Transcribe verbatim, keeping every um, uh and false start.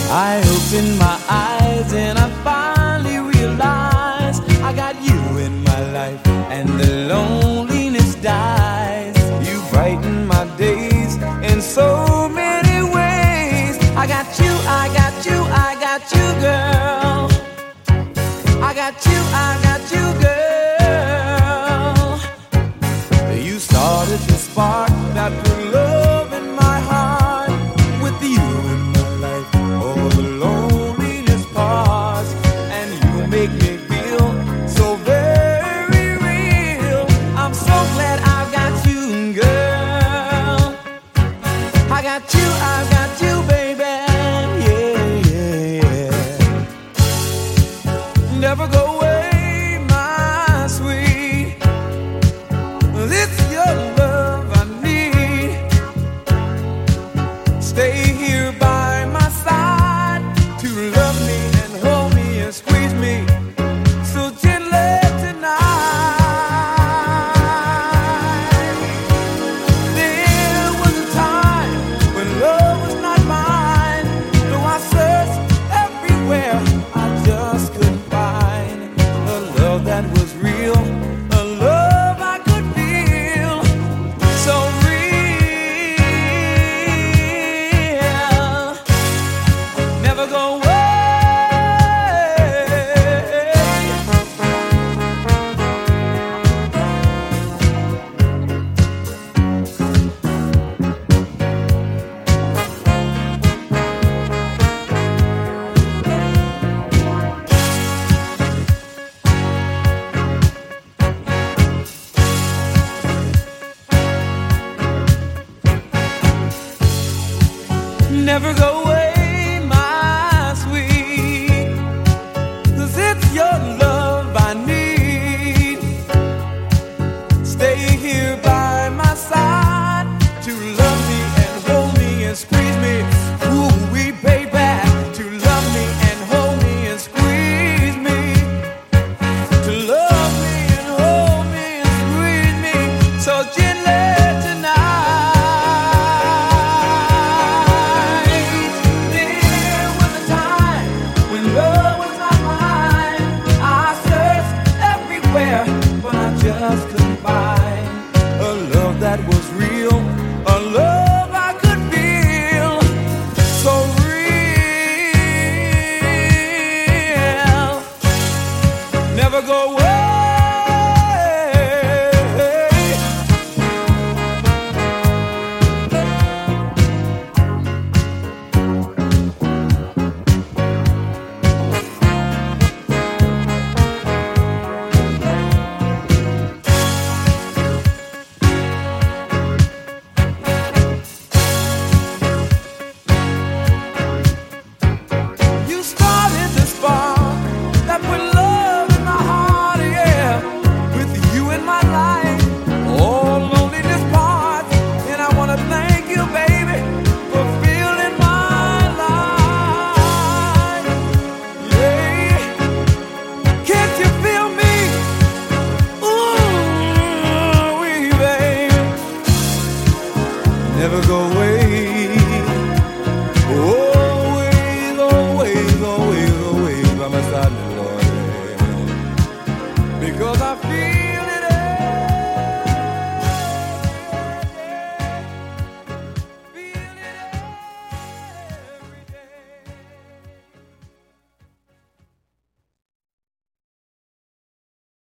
I opened my eyes and I finally realized I got you in my life and the loneliness dies. You brighten my days in so many ways. I got you, I got you, I got you, girl. I got you, I got you, girl. You started to spark that put love in my heart. With you in my life, all the loneliness parts, and you make me feel so very real. I'm so glad I've got you, girl. I got you, I got you, baby. Yeah, yeah, yeah. Never go away, my sweet. It's your love I need. Stay here by my side to love me and hold me and squeeze me so gently tonight. There was a time when love was not mine. Though I searched everywhere, I just couldn't find a love that was real, a love I could feel so real. Never go away. Never go away, my sweet, 'cause it's your love I need. Stay here by my side to love me and hold me and squeeze me. Ooh, we pay back to love me and hold me and squeeze me. To love me and hold me and squeeze me so gently tonight. There was a time when love was not mine. I searched everywhere, but I just couldn't find a love that was real, a love I could feel so real. Never go away. You started the spark that put love in my heart, yeah. With you in my life, all loneliness parts, and I wanna thank you, baby, for filling my life. Yeah, can't you feel me? Ooh, we baby, never go away.